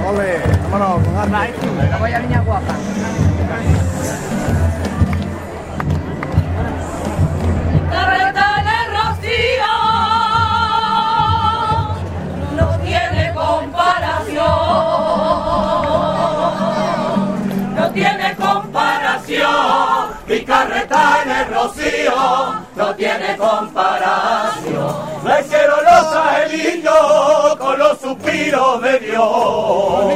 Ole, vámonos, con arte. Voy a niña guapa. Carretales Rocío no tiene comparación, no tiene comparación. Mi carreta en el Rocío no tiene comparación. La hicieron los angelillos con los suspiros de Dios,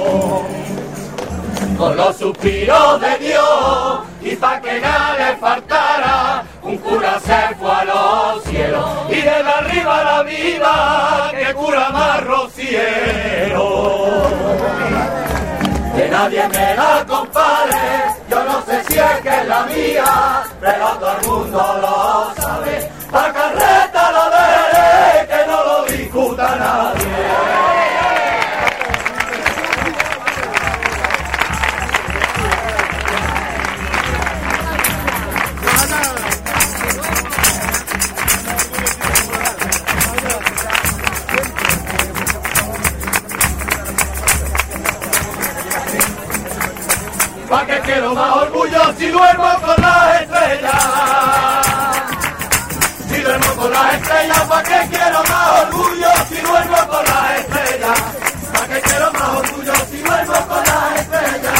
con los suspiros de Dios, y pa' que nada le faltara, un cura se fue a los cielos, y desde arriba la vida, que cura más rociero. Que nadie me la compare, yo no sé si es que es la mía, pero todo el mundo lo sabe. La carreta lo veré, que no lo discuta nadie. ¿Pa' qué quiero más orgullo si duermo con las estrellas? Si duermo con las estrellas, ¿pa' qué quiero más orgullo si duermo con las estrellas? ¿Pa' qué quiero más orgullo si duermo con las estrellas?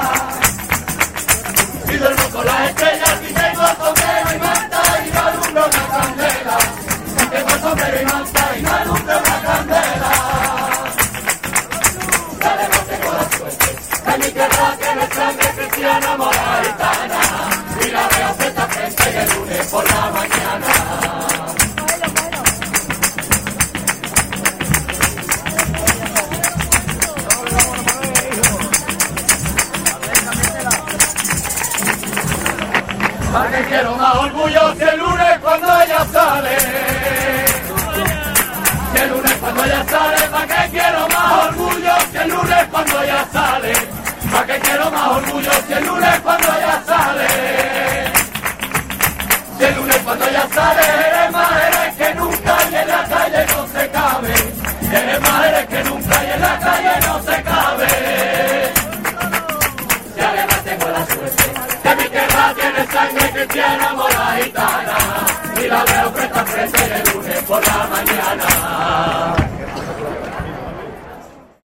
Si duermo con las estrellas, si tengo sombrero y manta y no alumbro una candela. Si tengo sombrero y manta y no alumbro una candela. Dale, no tengo la suerte, en mi tierra tiene sangre cristiana moraitana, y la veo frente a frente el lunes por la mañana. ¿Para qué quiero más orgullo si el lunes cuando ella sale? Si el lunes cuando ella sale, ¿para qué quiero más orgullo si el lunes cuando ella sale? ¿Para qué quiero más orgullo si el lunes cuando ella sale? Si el lunes cuando ella sale, eres más eres que nunca y en la calle no se cabe. Eres más eres que nunca y en la calle no se cabe. Y además tengo la suerte que mi tierra tiene sangre cristiana moraitana, y la veo frente a frente el lunes por la mañana.